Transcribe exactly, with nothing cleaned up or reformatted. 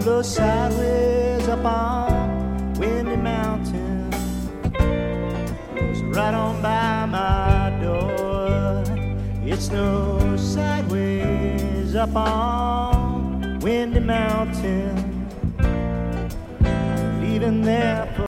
blow sideways up on Windy Mountain. Goes right on by my door. It snows sideways up on Windy Mountain. Leaving there for